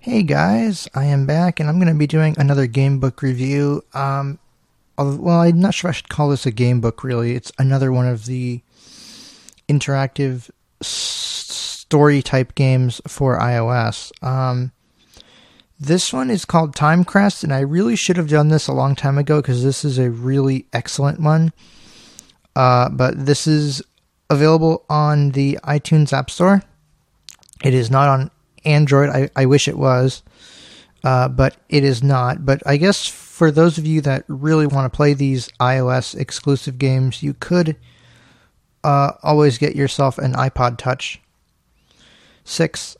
Hey guys, I am back and I'm going to be doing another game book review. Well, I'm not sure if I should call this a game book really. It's another one of the interactive story type games for iOS. This one is called Timecrest, and I really should have done this a long time ago because this is a really excellent one. But this is available on the iTunes App Store. It is not on Android. I wish it was, but it is not. But I guess for those of you that really want to play these iOS exclusive games, you could always get yourself an iPod Touch 6.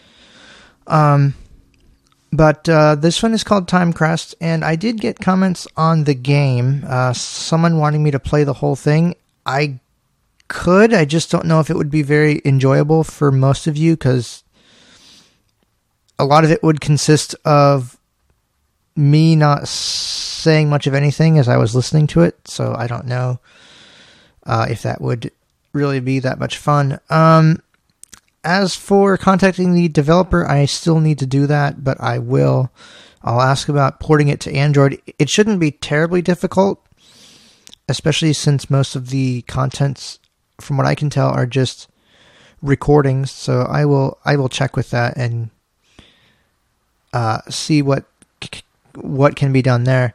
But this one is called Timecrest, and I did get comments on the game. Someone wanting me to play the whole thing. I could. I just don't know if it would be very enjoyable for most of you, because a lot of it would consist of me not saying much of anything as I was listening to it, so I don't know if that would really be that much fun. As for contacting the developer, I still need to do that, but I will. I'll ask about porting it to Android. It shouldn't be terribly difficult, especially since most of the contents, from what I can tell, are just recordings, so I will check with that and see what can be done there.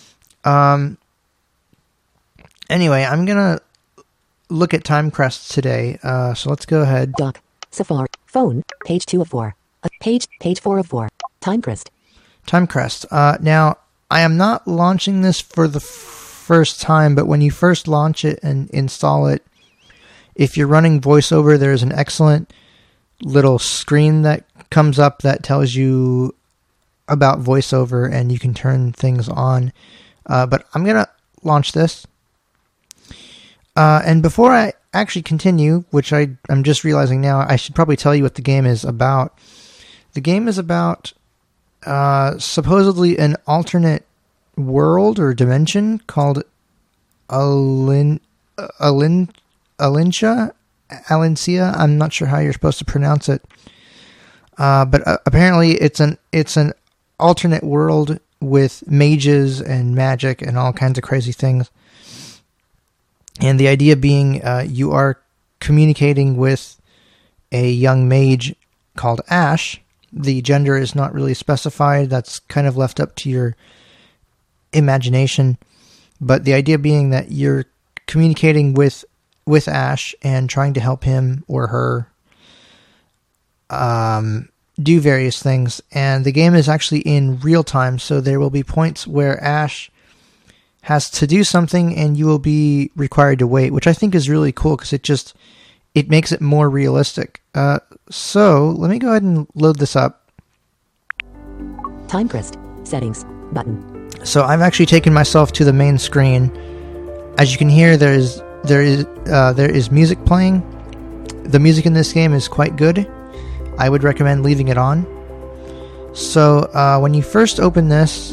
Anyway, I'm gonna look at Timecrest today. So let's go ahead. Dock, Safari, phone, page 2 of 4, page 4 of 4. Timecrest. Now I am not launching this for the first time, but when you first launch it and install it, if you're running VoiceOver, there's an excellent little screen that comes up that tells you about VoiceOver, and you can turn things on. But I'm going to launch this. And before I actually continue, which I'm just realizing now, I should probably tell you what the game is about. The game is about supposedly an alternate world or dimension called Alincia. I'm not sure how you're supposed to pronounce it. But apparently it's an alternate world with mages and magic and all kinds of crazy things. And the idea being you are communicating with a young mage called Ash. The gender is not really specified. That's kind of left up to your imagination. But the idea being that you're communicating with Ash and trying to help him or her do various things. And the game is actually in real time, so there will be points where Ash has to do something and you will be required to wait, which I think is really cool because it makes it more realistic. So let me go ahead and load this up. Timecrest. Settings. Button. So I've actually taken myself to the main screen. As you can hear, there is music playing. The music in this game is quite good. I would recommend leaving it on. So when you first open this,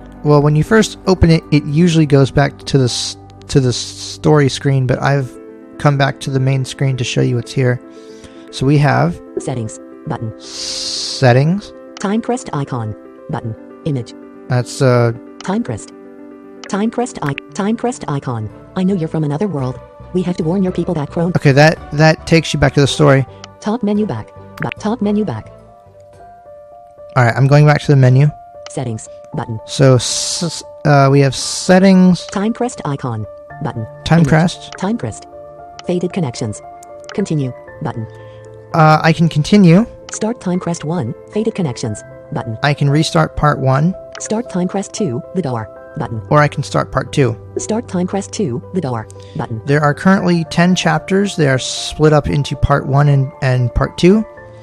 it usually goes back to the story screen, but I've come back to the main screen to show you what's here. So we have Settings. Button. Settings. Timecrest icon. Button. Image. That's Timecrest. Timecrest icon. I know you're from another world. We have to warn your people that Chrome. Okay, that takes you back to the story. Top menu back. Top menu back. Alright, I'm going back to the menu. Settings. Button. So we have settings. Timecrest icon. Button. Timecrest. Timecrest. Faded connections. Continue. Button. I can continue. Start Timecrest 1. Faded connections. Button. I can restart part 1. Start Timecrest 2. The door. Button. Or I can start part 2. Start Timecrest 2. The door. Button. There are currently 10 chapters. They are split up into part 1 and part 2.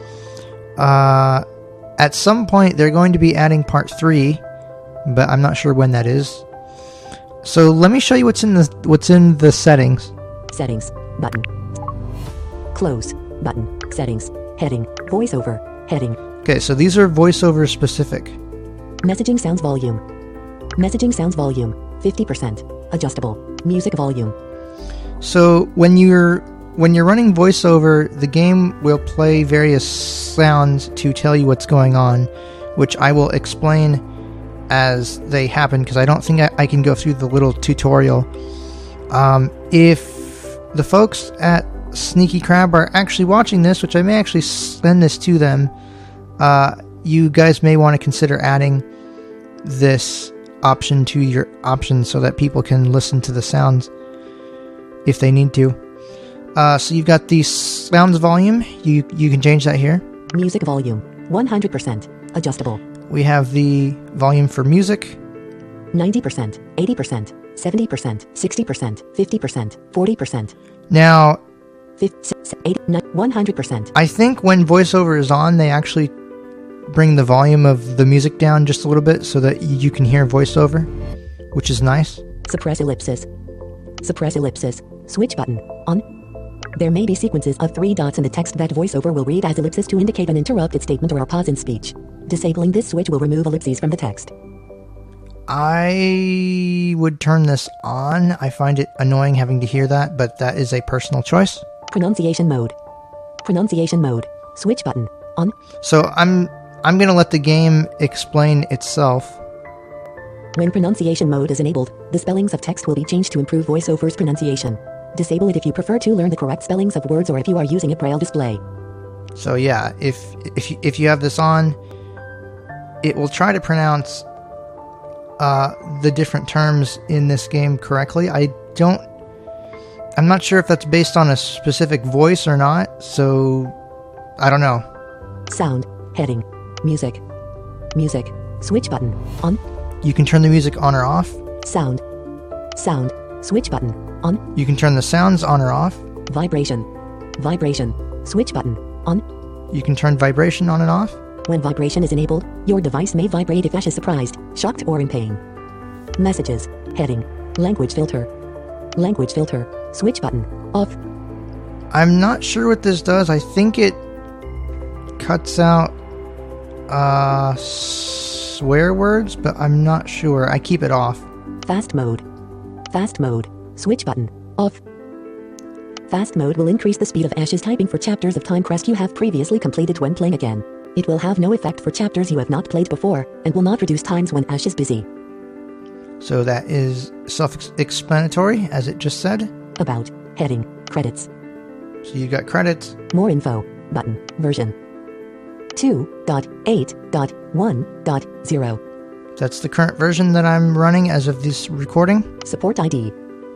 At some point, they're going to be adding part 3, but I'm not sure when that is. So let me show you what's in the settings. Settings. Button. Close. Button. Settings. Heading. VoiceOver. Heading. Okay, so these are VoiceOver specific. Messaging sounds volume. Messaging sounds volume. 50%. Adjustable. Music volume. So when you're when you're running voiceover, the game will play various sounds to tell you what's going on, which I will explain as they happen, because I don't think I can go through the little tutorial. If the folks at Sneaky Crab are actually watching this, which I may actually send this to them, you guys may want to consider adding this option to your options so that people can listen to the sounds if they need to. So you've got the sounds volume. You can change that here. Music volume 100% adjustable. We have the volume for music. 90%, 80%, 70%, 60%, 50%, 40%. Now, 100%. I think when voiceover is on, they actually bring the volume of the music down just a little bit so that you can hear voiceover, which is nice. Suppress ellipsis. Suppress ellipsis. Switch button. On. There may be sequences of 3 dots in the text that voiceover will read as ellipsis to indicate an interrupted statement or a pause in speech. Disabling this switch will remove ellipses from the text. I would turn this on. I find it annoying having to hear that, but that is a personal choice. Pronunciation mode. Pronunciation mode. Switch button. On. So I'm going to let the game explain itself. When pronunciation mode is enabled, the spellings of text will be changed to improve voiceover's pronunciation. Disable it if you prefer to learn the correct spellings of words or if you are using a braille display. So yeah, if you have this on, it will try to pronounce the different terms in this game correctly. I'm not sure if that's based on a specific voice or not, so I don't know. Sound, heading, music, music, switch button, on. You can turn the music on or off. Sound, sound, switch button, on. You can turn the sounds on or off. Vibration, vibration, switch button, on. You can turn vibration on and off. When vibration is enabled, your device may vibrate if Ash is surprised, shocked, or in pain. Messages, heading, language filter, switch button, off. I'm not sure what this does. I think it cuts out swear words, but I'm not sure. I keep it off. Fast mode, switch button, off. Fast mode will increase the speed of Ash's typing for chapters of Time Crest you have previously completed when playing again. It will have no effect for chapters you have not played before, and will not reduce times when Ash is busy. So that is self-explanatory, as it just said. About, heading, credits. So you got credits. More info, button, version 2.8.1.0. That's the current version that I'm running as of this recording. Support ID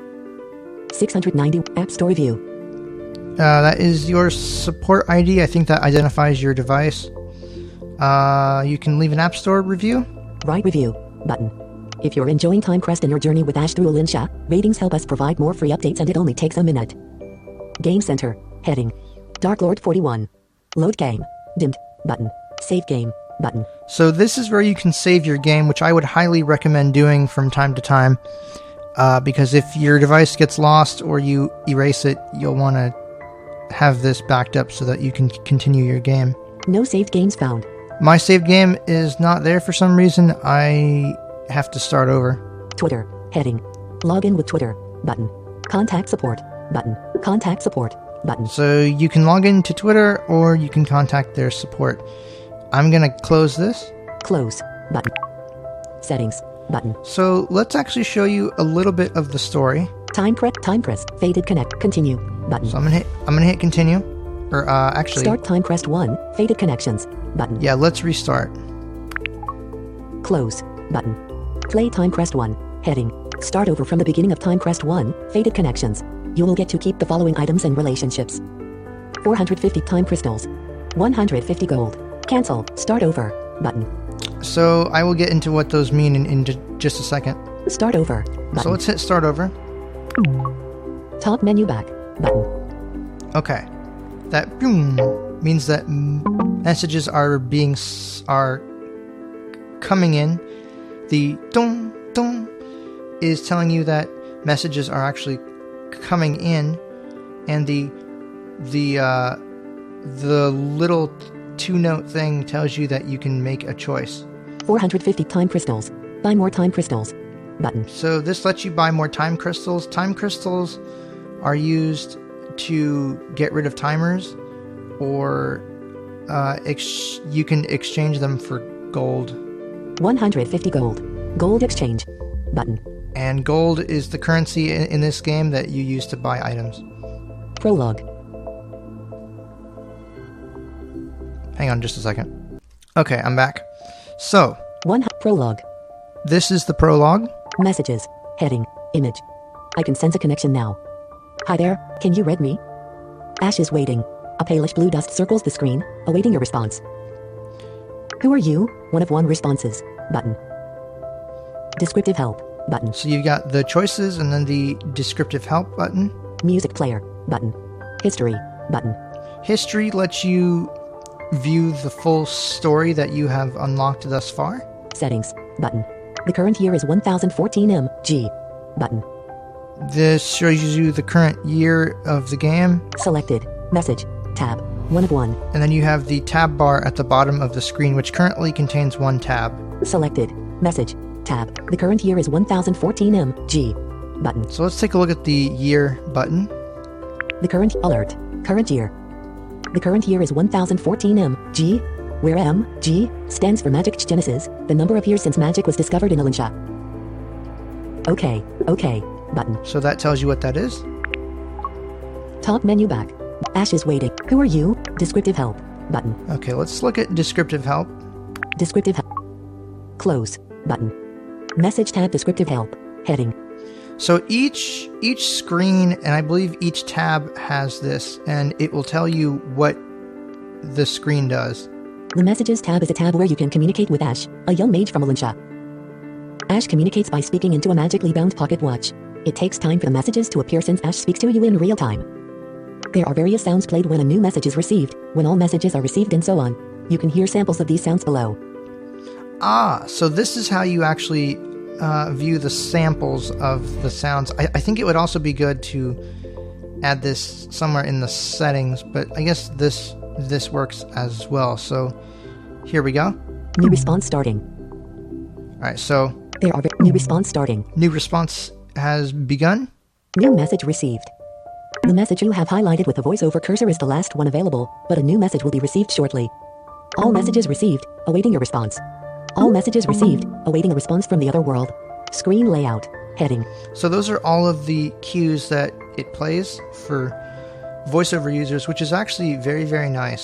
690, App Store review. That is your support ID. I think that identifies your device. You can leave an App Store review. Write review, button. If you're enjoying Time Crest and your journey with Ash through Alinsha, ratings help us provide more free updates and it only takes a minute. Game Center, heading, Dark Lord 41. Load game, dimmed, button. Save game, button. So this is where you can save your game, which I would highly recommend doing from time to time. Because if your device gets lost or you erase it, you'll want to have this backed up so that you can continue your game. No saved games found. My saved game is not there for some reason. I have to start over. Twitter, heading, login with Twitter, button. Contact support, button. Contact support, button. So you can log into Twitter or you can contact their support. I'm going to close this. Close, button. Settings, button. So let's actually show you a little bit of the story. Time Crest, faded connect, continue, button. So I'm gonna hit continue, or actually start Time Crest 1, faded connections, button. Yeah, let's restart. Close, button. Play Time Crest 1, heading, start over from the beginning of Time Crest 1, faded connections. You will get to keep the following items and relationships: 450 time crystals, 150 gold. Cancel, start over, button. So I will get into what those mean in just a second. Start over, button. So let's hit start over. Top menu back, button. Okay, that means that messages are coming in. The dong dong is telling you that messages are actually coming in, and the little 2-note thing tells you that you can make a choice. 450 time crystals. Buy more time crystals, button. So this lets you buy more time crystals. Time crystals are used to get rid of timers, or you can exchange them for gold. 150 gold. Gold exchange. Button. And gold is the currency in this game that you use to buy items. Prologue. Hang on just a second. Okay, I'm back. So, Prologue. this is the prologue. Messages. Heading. Image. I can sense a connection now. Hi there, can you read me? Ash is waiting. A palish blue dust circles the screen, awaiting your response. Who are you? One of one responses. Button. Descriptive help. Button. So you've got the choices and then the descriptive help button. Music player. Button. History. Button. History lets you view the full story that you have unlocked thus far. Settings. Button. The current year is 1014 MG. Button. This shows you the current year of the game. Selected. Message. Tab. 1 of 1. And then you have the tab bar at the bottom of the screen, which currently contains one tab. Selected. Message. Tab. The current year is 1014 MG. Button. So let's take a look at the year button. The current alert. Current year. The current year is 1014 MG, where MG stands for Magic Genesis, the number of years since magic was discovered in Alinsha. Okay. Button. So that tells you what that is. Top menu back. Ash is waiting. Who are you? Descriptive help. Button. Okay, let's look at descriptive help. Descriptive help. Close. Button. Message tab. Descriptive help. Heading. So each screen, and I believe each tab has this, and it will tell you what the screen does. The Messages tab is a tab where you can communicate with Ash, a young mage from Alinsha. Ash communicates by speaking into a magically bound pocket watch. It takes time for the messages to appear since Ash speaks to you in real time. There are various sounds played when a new message is received, when all messages are received, and so on. You can hear samples of these sounds below. So this is how you actually view the samples of the sounds. I think it would also be good to add this somewhere in the settings, but I guess this works as well. So here we go. New response starting. All right, so There are new response starting. new response has begun. New message received. The message you have highlighted with the voiceover cursor is the last one available, but a new message will be received shortly. All messages received, awaiting your response. All messages received, awaiting a response from the other world. Screen layout. Heading. So those are all of the cues that it plays for voiceover users, which is actually very, very nice.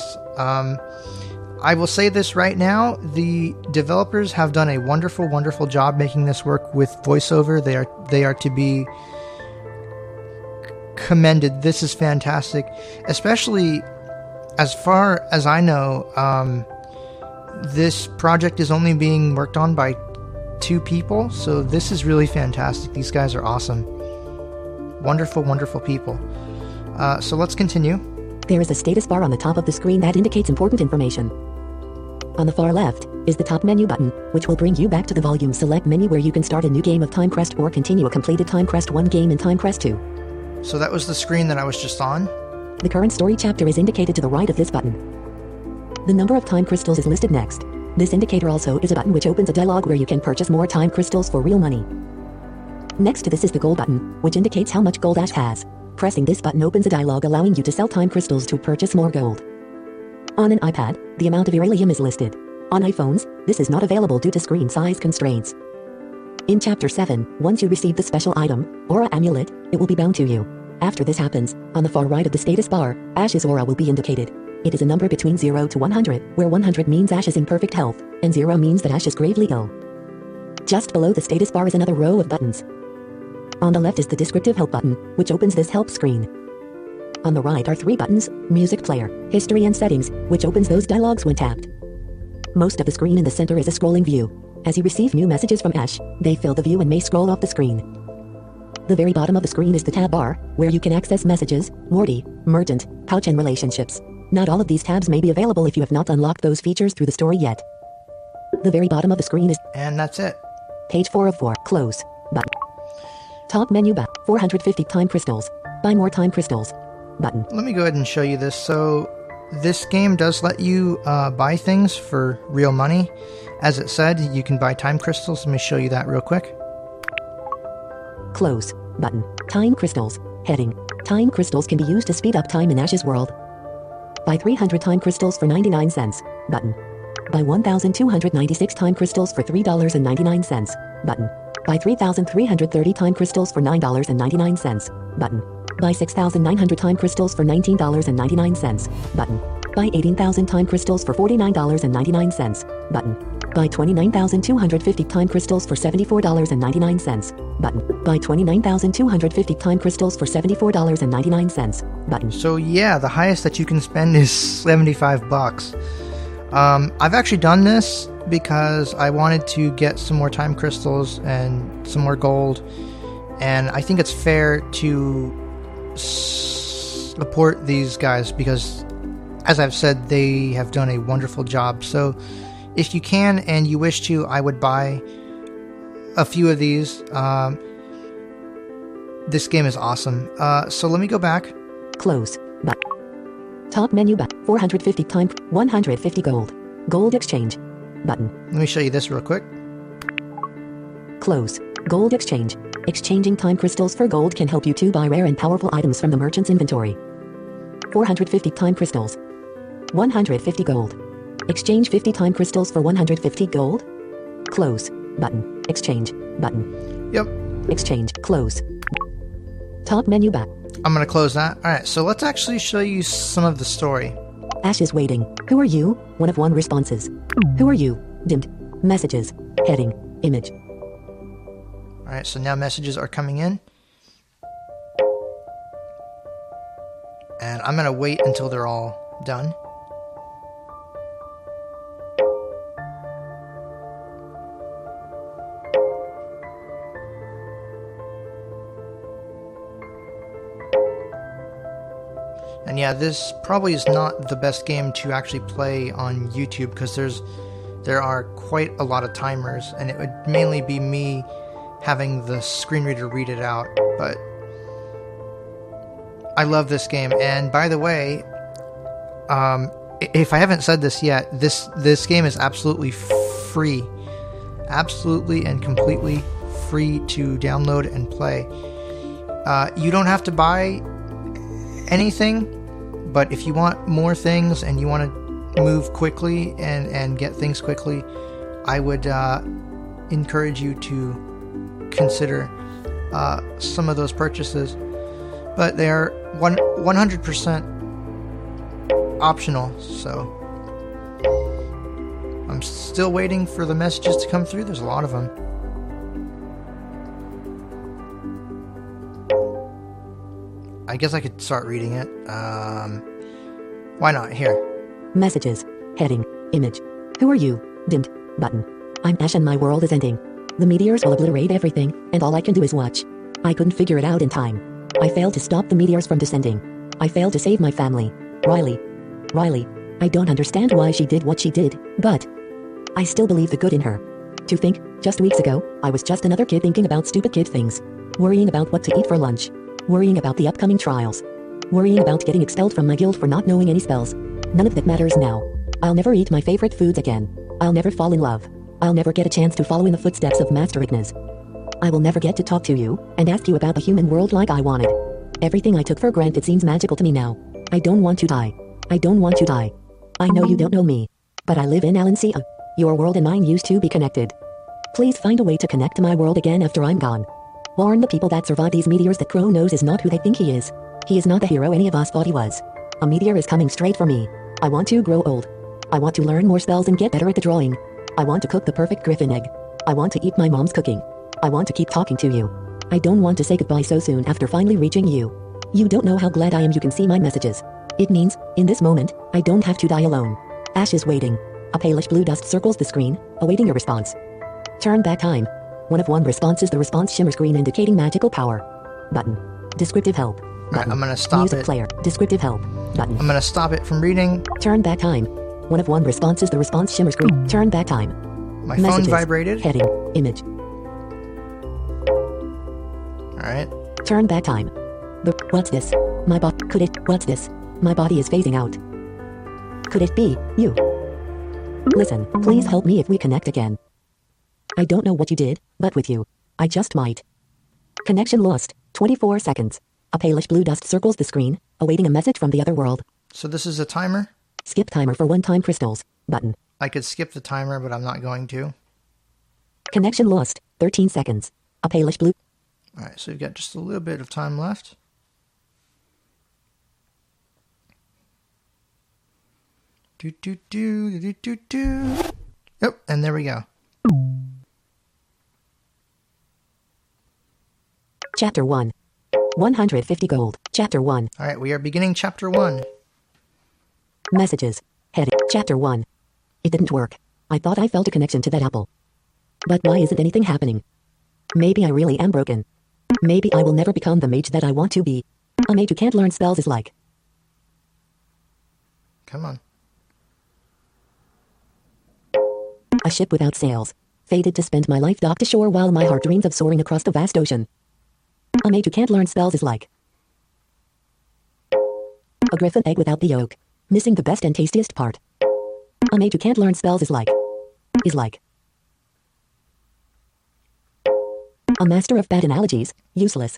I will say this right now, the developers have done a wonderful, wonderful job making this work with voiceover. They are to be commended. This is fantastic, especially as far as I know. This project is only being worked on by 2 people, so this is really fantastic. These guys are awesome. Wonderful, wonderful people. So let's continue. There is a status bar on the top of the screen that indicates important information. On the far left is the top menu button, which will bring you back to the volume select menu where you can start a new game of Time Crest or continue a completed Time Crest 1 game in Time Crest 2. So that was the screen that I was just on. The current story chapter is indicated to the right of this button. The number of time crystals is listed next. This indicator also is a button which opens a dialog where you can purchase more time crystals for real money. Next to this is the gold button, which indicates how much gold Ash has. Pressing this button opens a dialog allowing you to sell time crystals to purchase more gold. On an iPad, the amount of Irelium is listed. On iPhones, this is not available due to screen size constraints. In Chapter 7, once you receive the special item, Aura Amulet, it will be bound to you. After this happens, on the far right of the status bar, Ash's aura will be indicated. It is a number between 0 to 100, where 100 means Ash is in perfect health, and 0 means that Ash is gravely ill. Just below the status bar is another row of buttons. On the left is the descriptive help button, which opens this help screen. On the right are 3 buttons, music player, history and settings, which opens those dialogues when tapped. Most of the screen in the center is a scrolling view. As you receive new messages from Ash, they fill the view and may scroll off the screen. The very bottom of the screen is the tab bar, where you can access messages, Morty, Merchant, Pouch and relationships. Not all of these tabs may be available if you have not unlocked those features through the story yet. The very bottom of the screen is And that's it. page 4 of 4, close, button. Top menu back, 450 time crystals. Buy more time crystals, button. Let me go ahead and show you this. So this game does let you buy things for real money. As it said, you can buy time crystals. Let me show you that real quick. Close, button. Time crystals, heading. Time crystals can be used to speed up time in Ash's world. Buy 300 time crystals for 99 cents. Button. Buy 1,296 time crystals for $3.99. Button. Buy 3,330 time crystals for $9.99. Button. Buy 6,900 time crystals for $19.99. Button. Buy 18,000 time crystals for $49.99. Button. Buy 29,250 time crystals for $74.99. Button. Buy 29,250 time crystals for $74.99. Button. So yeah, the highest that you can spend is $75. I've actually done this because I wanted to get some more time crystals and some more gold, and I think it's fair to support these guys because, as I've said, they have done a wonderful job. So if you can and you wish to, I would buy a few of these. This game is awesome. So let me go back. Close. But top menu back. 450 time. 150 gold. Gold exchange. Button. Let me show you this real quick. Close. Gold exchange. Exchanging time crystals for gold can help you to buy rare and powerful items from the merchant's inventory. 450 time crystals. 150 gold. Exchange 50 time crystals for 150 gold. Close. Button. Exchange. Button. Yep. Exchange. Close. Top menu back. I'm going to close that. Alright, so let's actually show you some of the story. Ash is waiting. Who are you? One of one responses. Who are you? Dimmed. Messages. Heading. Image. Alright, so now messages are coming in. And I'm going to wait until they're all done. And yeah, this probably is not the best game to actually play on YouTube because there are quite a lot of timers, and it would mainly be me having the screen reader read it out. But I love this game, and by the way, if I haven't said this yet, this game is absolutely free, absolutely and completely free to download and play. You don't have to buy anything, but if you want more things and you want to move quickly and get things quickly, I would encourage you to consider some of those purchases. But they are 100% optional, so I'm still waiting for the messages to come through. There's a lot of them. I guess I could start reading it. Why not? Here. Messages. Heading. Image. Who are you? Dimmed. Button. I'm Ash and my world is ending. The meteors will obliterate everything, and all I can do is watch. I couldn't figure it out in time. I failed to stop the meteors from descending. I failed to save my family. Riley. I don't understand why she did what she did, but I still believe the good in her. To think, just weeks ago, I was just another kid thinking about stupid kid things. Worrying about what to eat for lunch. Worrying about the upcoming trials. Worrying about getting expelled from my guild for not knowing any spells. None of that matters now. I'll never eat my favorite foods again. I'll never fall in love. I'll never get a chance to follow in the footsteps of Master Ignis. I will never get to talk to you and ask you about the human world like I wanted. Everything I took for granted seems magical to me now. I don't want to die. I don't want to die. I know you don't know me, but I live in Alancia. Your world and mine used to be connected. Please find a way to connect to my world again after I'm gone. Warn the people that survive these meteors that Kronos is not who they think he is. He is not the hero any of us thought he was. A meteor is coming straight for me. I want to grow old. I want to learn more spells and get better at the drawing. I want to cook the perfect griffin egg. I want to eat my mom's cooking. I want to keep talking to you. I don't want to say goodbye so soon after finally reaching you. You don't know how glad I am you can see my messages. It means, in this moment, I don't have to die alone. Ash is waiting. A palish blue dust circles the screen, awaiting a response. Turn back time. One of one responses, the response shimmers green indicating magical power. Button. Descriptive help. Right, I'm gonna stop Music it. player. Descriptive help. Button. I'm gonna stop it from reading. Turn back time. One of one responses, the response shimmers green. Turn back time. My Messages. phone vibrated. Heading. Image. Alright. Turn back time. What's this? My body. Could it? What's this? My body is phasing out. Could it be you? Listen, please help me if we connect again. I don't know what you did, but with you, I just might. Connection lost. 24 seconds. A palish blue dust circles the screen, awaiting a message from the other world. So this is a timer? Skip timer for one-time crystals. Button. I could skip the timer, but I'm not going to. Connection lost. 13 seconds. A palish blue. Alright, so we've got just a little bit of time left. Yep, and there we go. Chapter 1. 150 gold. Chapter 1. Alright, we are beginning chapter 1. Messages. Heading. Chapter 1. It didn't work. I thought I felt a connection to that apple. But why isn't anything happening? Maybe I really am broken. Maybe I will never become the mage that I want to be. A mage who can't learn spells is like... Come on. A ship without sails. Fated to spend my life docked ashore while my heart dreams of soaring across the vast ocean. A mage who can't learn spells is like... A griffin egg without the yolk. Missing the best and tastiest part. A mage who can't learn spells is like... A master of bad analogies, useless.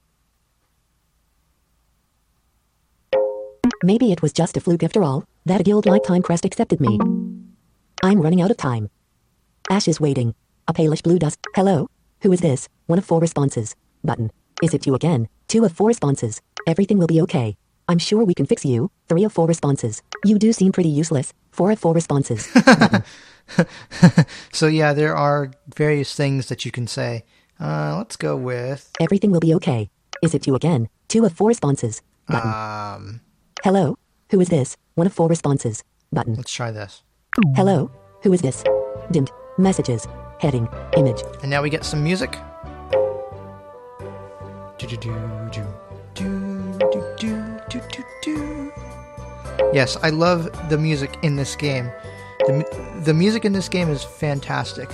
Maybe it was just a fluke after all, that a guild like Timecrest accepted me. I'm running out of time. Ash is waiting. A palish blue dust. Hello? Who is this? 1 of 4 responses. Button. Is it you again? 2 of 4 responses. Everything will be okay. I'm sure we can fix you. 3 of 4 responses. You do seem pretty useless. 4 of 4 responses. So yeah, there are various things that you can say. Let's go with... Everything will be okay. Is it you again? 2 of 4 responses. Button. Hello? Who is this? 1 of 4 responses. Button. Let's try this. Hello? Who is this? Dimmed. Messages. Heading. Image. And now we get some music. Yes, I love the music in this game. The music in this game is fantastic.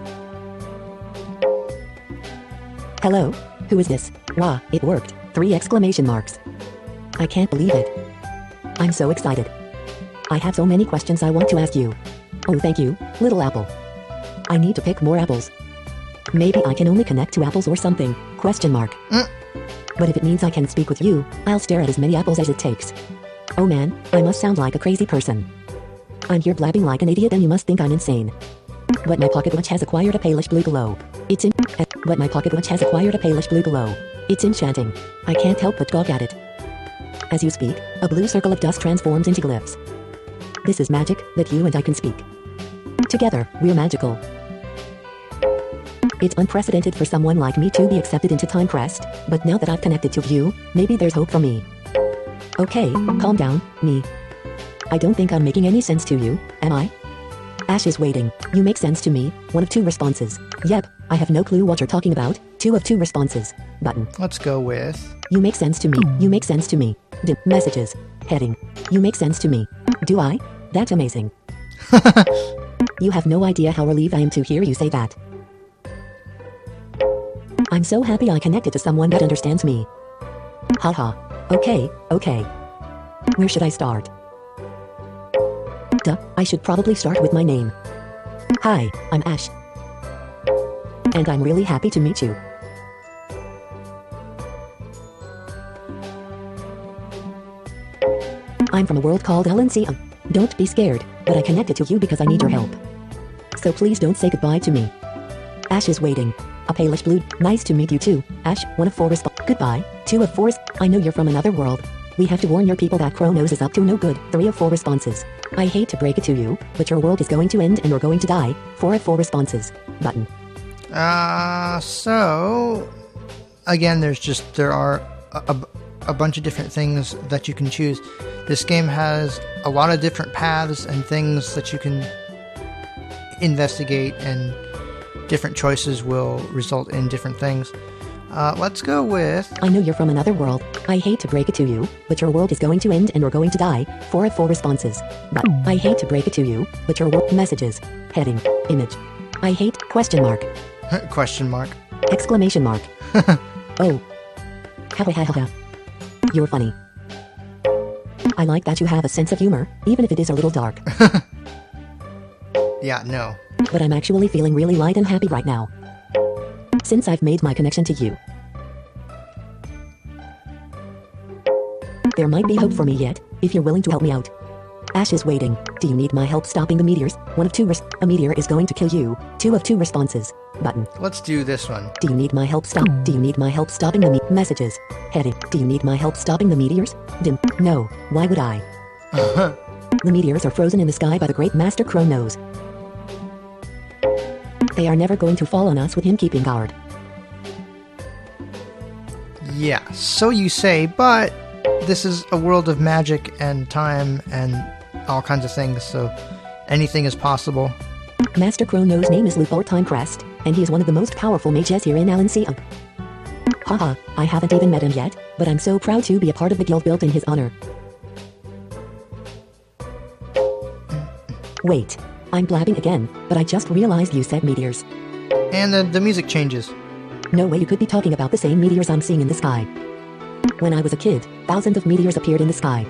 Hello? Who is this? Wow, it worked. 3 exclamation marks. I can't believe it. I'm so excited. I have so many questions I want to ask you. Oh, thank you, little apple. I need to pick more apples. Maybe I can only connect to apples or something. Question mark. But if it means I can speak with you, I'll stare at as many apples as it takes. Oh man, I must sound like a crazy person. I'm here blabbing like an idiot and you must think I'm insane. But my pocket watch has acquired a palish blue glow. But my pocket watch has acquired a palish blue glow. It's enchanting. I can't help but gawk at it. As you speak, a blue circle of dust transforms into glyphs. This is magic, that you and I can speak. Together, we're magical. It's unprecedented for someone like me to be accepted into Timecrest, but now that I've connected to you, maybe there's hope for me. Okay, calm down, me. I don't think I'm making any sense to you, am I? Ash is waiting. You make sense to me. 1 of 2 responses. Yep, I have no clue what you're talking about. 2 of 2 responses. Button. Let's go with... You make sense to me. You make sense to me. Messages. Heading. You make sense to me. Do I? That's amazing. You have no idea how relieved I am to hear you say that. I'm so happy I connected to someone that understands me. Haha. Okay. Where should I start? Duh, I should probably start with my name. Hi, I'm Ash. And I'm really happy to meet you. I'm from a world called LNC. Don't be scared, but I connected to you because I need your help. So please don't say goodbye to me. Ash is waiting. A palish blue. Nice to meet you too, Ash. 1 of 4 Goodbye. 2 of 4. I know you're from another world. We have to warn your people that Kronos is up to no good. 3 of 4 responses. I hate to break it to you, but your world is going to end and you're going to die. 4 of 4 responses. Button. So... Again, there are a bunch of different things that you can choose. This game has a lot of different paths and things that you can investigate, and different choices will result in different things. Let's go with... I know you're from another world. I hate to break it to you, but your world is going to end and you're going to die. 4 of 4 responses. But I hate to break it to you, but your world... Messages. Heading. Image. I hate... Question mark. Question mark. Exclamation mark. Oh. Ha. You're funny. I like that you have a sense of humor, even if it is a little dark. Yeah, no. But I'm actually feeling really light and happy right now. Since I've made my connection to you. There might be hope for me yet, if you're willing to help me out. Ash is waiting. Do you need my help stopping the meteors? One of two a meteor is going to kill you. 2 of 2 responses. Button. Let's do this one. Do you need my help Do you need my help stopping the messages? Heading. Do you need my help stopping the meteors? Dim. No. Why would I? The meteors are frozen in the sky by the great Master Crow Nose. They are never going to fall on us with him keeping guard. Yeah, so you say, but this is a world of magic and time and all kinds of things, so anything is possible. Master Crow Nose's name is Luthor Timecrest, and he is one of the most powerful mages here in Alancia. Haha, I haven't even met him yet, but I'm so proud to be a part of the guild built in his honor. Wait, I'm blabbing again, but I just realized you said meteors. And the music changes. No way you could be talking about the same meteors I'm seeing in the sky. When I was a kid, thousands of meteors appeared in the sky.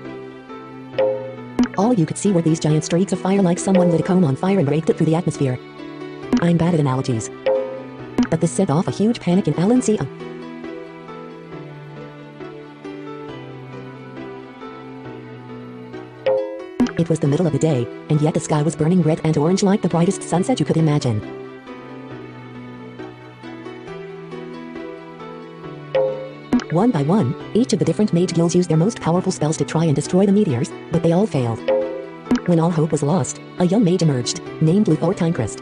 All you could see were these giant streaks of fire like someone lit a comb on fire and raked it through the atmosphere. I'm bad at analogies. But this set off a huge panic in Alancia. It was the middle of the day, and yet the sky was burning red and orange like the brightest sunset you could imagine. One by one, each of the different mage guilds used their most powerful spells to try and destroy the meteors, but they all failed. When all hope was lost, a young mage emerged, named Luthor Timecrest.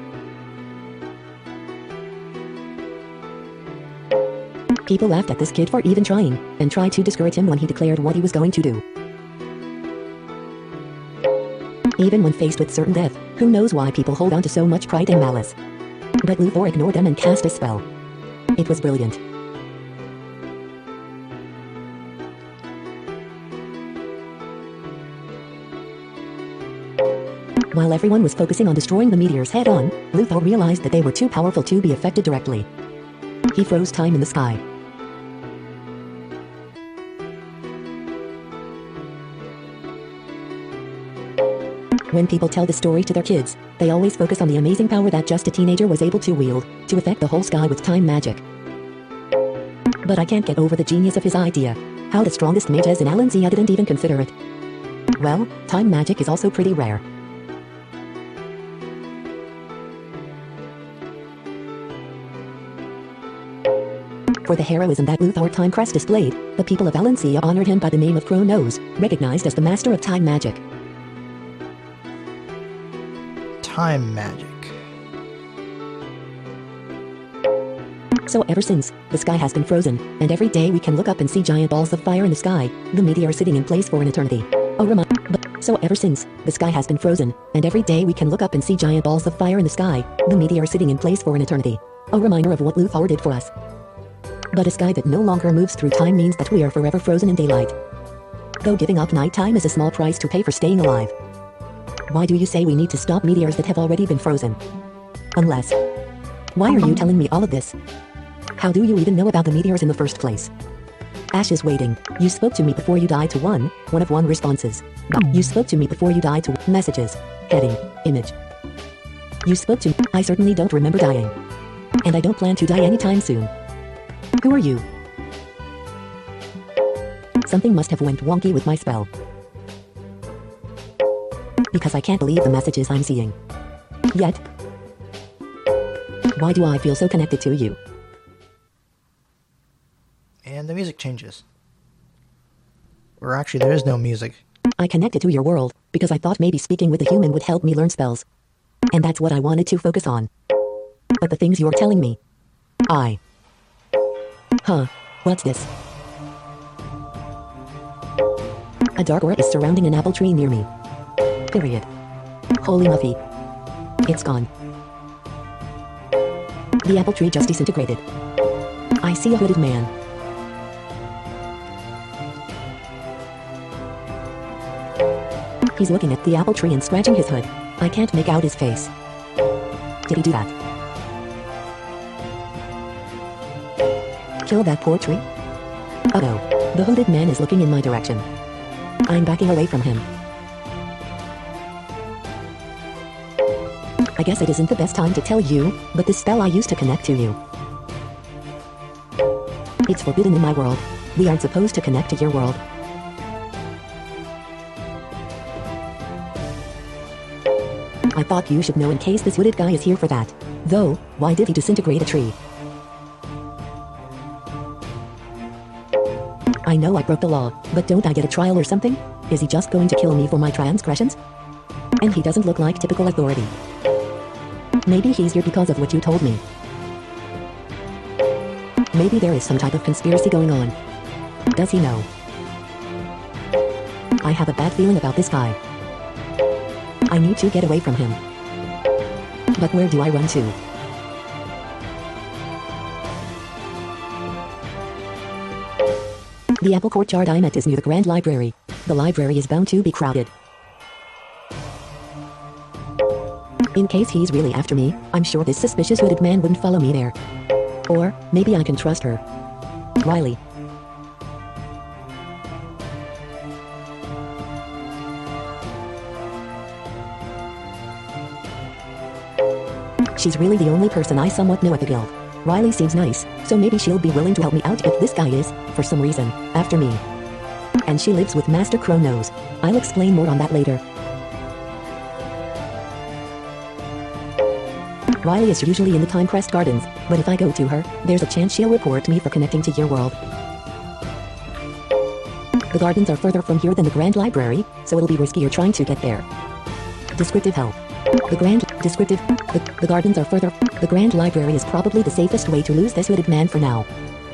People laughed at this kid for even trying, and tried to discourage him when he declared what he was going to do. Even when faced with certain death, who knows why people hold on to so much pride and malice. But Luthor ignored them and cast a spell. It was brilliant. While everyone was focusing on destroying the meteors head-on, Luthor realized that they were too powerful to be affected directly. He froze time in the sky. When people tell this story to their kids, they always focus on the amazing power that just a teenager was able to wield, to affect the whole sky with time magic. But I can't get over the genius of his idea. How the strongest mages in Alancia didn't even consider it. Well, time magic is also pretty rare. For the heroism that Luthor Timecrest displayed, the people of Alancia honored him by the name of Crow Nose, recognized as the master of time magic. Time magic. So ever since, the sky has been frozen, and every day we can look up and see giant balls of fire in the sky, the meteor sitting in place for an eternity. So ever since, the sky has been frozen, and every day we can look up and see giant balls of fire in the sky, the meteor sitting in place for an eternity. A reminder of what Luthor did for us. But a sky that no longer moves through time means that we are forever frozen in daylight. Though giving up nighttime is a small price to pay for staying alive. Why do you say we need to stop meteors that have already been frozen? Unless. Why are you telling me all of this? How do you even know about the meteors in the first place? Ash is waiting. You spoke to me before you died to one of one responses. You spoke to me before you died to messages. Heading. Image. You spoke to me. I certainly don't remember dying. And I don't plan to die anytime soon. Who are you? Something must have went wonky with my spell. Because I can't believe the messages I'm seeing. Yet. Why do I feel so connected to you? And the music changes. Or actually, there is no music. I connected to your world, because I thought maybe speaking with a human would help me learn spells. And that's what I wanted to focus on. But the things you're telling me... What's this? A dark aura is surrounding an apple tree near me. Period. Holy Muffy. It's gone. The apple tree just disintegrated. I see a hooded man. He's looking at the apple tree and scratching his hood. I can't make out his face. Did he do that? Kill that poor tree? Uh-oh. The hooded man is looking in my direction. I'm backing away from him. I guess it isn't the best time to tell you, but this spell I used to connect to you. It's forbidden in my world. We aren't supposed to connect to your world. thought you should know in case this wooded guy is here for that. Though, why did he disintegrate a tree? I know I broke the law, but don't I get a trial or something? Is he just going to kill me for my transgressions? And he doesn't look like typical authority. Maybe he's here because of what you told me. Maybe there is some type of conspiracy going on. Does he know? I have a bad feeling about this guy. I need to get away from him. But where do I run to? The Apple Courtyard I met is near the Grand Library. The library is bound to be crowded. In case he's really after me, I'm sure this suspicious hooded man wouldn't follow me there. Or, maybe I can trust her. Riley. She's really the only person I somewhat know at the guild. Riley seems nice, so maybe she'll be willing to help me out if this guy is, for some reason, after me. And she lives with Master Kronos. I'll explain more on that later. Riley is usually in the Timecrest Gardens, but if I go to her, there's a chance she'll report me for connecting to your world. The gardens are further from here than the Grand Library, so it'll be riskier trying to get there. Descriptive help. The gardens are further. The Grand Library is probably the safest way to lose this hooded man for now.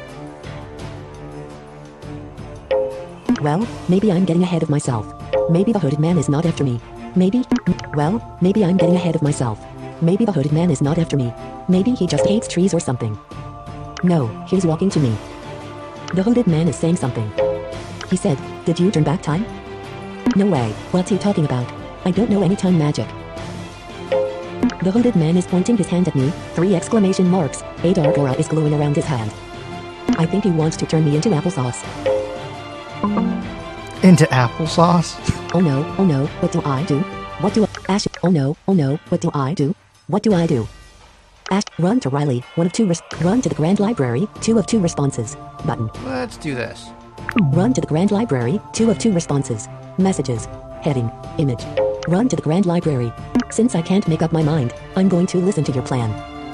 Well, maybe I'm getting ahead of myself. Maybe the hooded man is not after me. Maybe I'm getting ahead of myself. Maybe the hooded man is not after me. Maybe he just hates trees or something. No, he's walking to me. The hooded man is saying something. He said, "Did you turn back time?" No way, what's he talking about? I don't know any time magic. The hooded man is pointing his hand at me, 3 exclamation marks, a dark aura is glowing around his hand. I think he wants to turn me into applesauce. Into applesauce? Oh no, what do I do? Ash, oh no, what do I do? What do I do? Ash, run to Riley, run to the Grand Library, 2 of 2 responses, button. Let's do this. Run to the Grand Library, 2 of 2 responses, messages, heading, image. Run to the Grand Library. Since I can't make up my mind, I'm going to listen to your plan.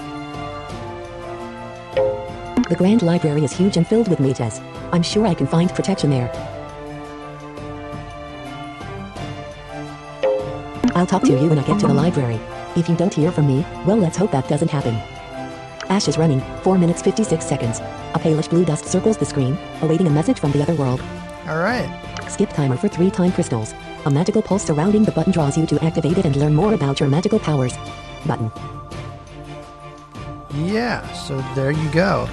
The Grand Library is huge and filled with mages. I'm sure I can find protection there. I'll talk to you when I get to the library. If you don't hear from me, well, let's hope that doesn't happen. Ash is running, 4 minutes 56 seconds. A palish blue dust circles the screen, awaiting a message from the other world. Alright. Skip timer for 3 time crystals. A magical pulse surrounding the button draws you to activate it and learn more about your magical powers. Button. Yeah, so there you go.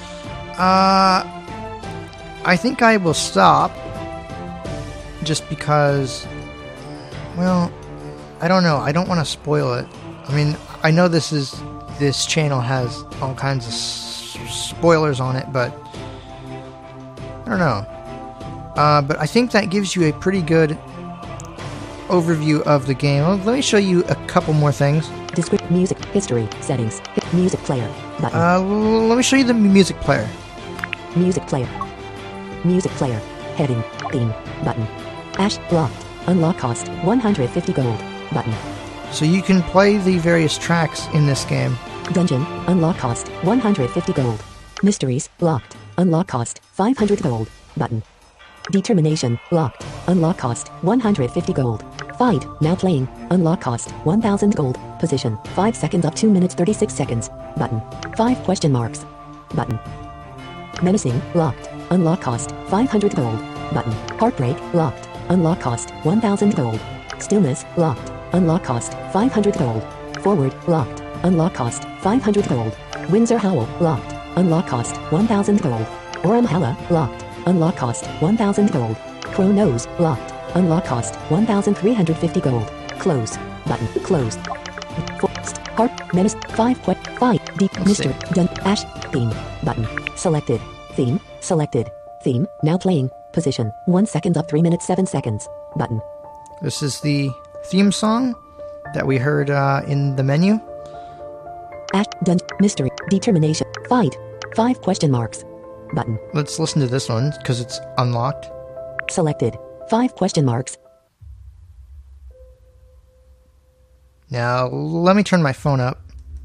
I think I will stop. Just because, well, I don't know. I don't want to spoil it. I mean, I know this channel has all kinds of spoilers on it, but I don't know. But I think that gives you a pretty good overview of the game. Well, let me show you a couple more things. Descript music, history, settings, music player, button. Let me show you the music player. Music player, heading, theme, button. Ash, locked, unlock cost, 150 gold, button. So you can play the various tracks in this game. Dungeon, unlock cost, 150 gold. Mysteries, locked, unlock cost, 500 gold, button. Determination, locked, unlock cost, 150 gold. Fight, now playing, unlock cost, 1000 gold. Position, 5 seconds up 2 minutes 36 seconds, button. 5 question marks, button. Menacing, locked, unlock cost, 500 gold, button. Heartbreak, locked, unlock cost, 1000 gold. Stillness, locked, unlock cost, 500 gold. Forward, locked, unlock cost, 500 gold. Windsor Howl, locked, unlock cost, 1000 gold. Oramhala, locked, unlock cost, 1000 gold. Kronos, locked, unlock cost, 1350 gold. Close, button, closed. Heart, menace, 5 deep, Mr. Dun, Ash, theme, button, selected, theme, now playing, position, 1 second up 3 minutes 7 seconds, button. This is the theme song that we heard in the menu. Ash, dun, mystery, determination, fight, 5 question marks, button. Let's listen to this one, because it's unlocked. Selected, 5 question marks. Now, let me turn my phone up.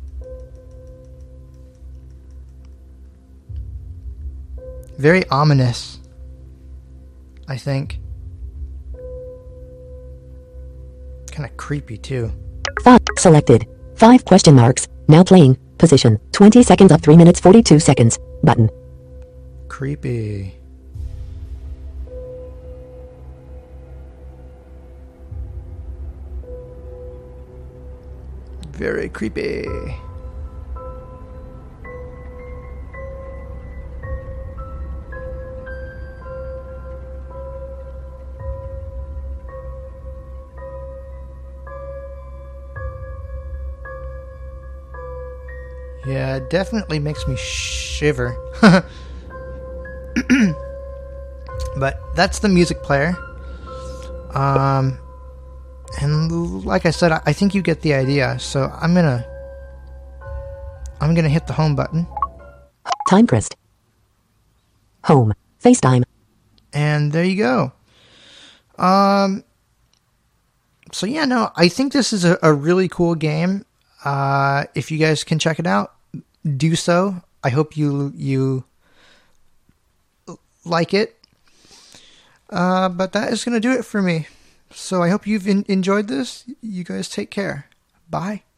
Very ominous, I think. Kind of creepy, too. Thought selected. 5 question marks. Now playing. Position. 20 seconds of 3 minutes 42 seconds. Button. Creepy. Very creepy. Yeah, it definitely makes me shiver. But that's the music player. And like I said, I think you get the idea. So I'm gonna hit the home button. Timecrest. Home. FaceTime. And there you go. So yeah, no, I think this is a really cool game. If you guys can check it out, do so. I hope you like it. But that is going to do it for me. So I hope you've enjoyed this. You guys take care. Bye.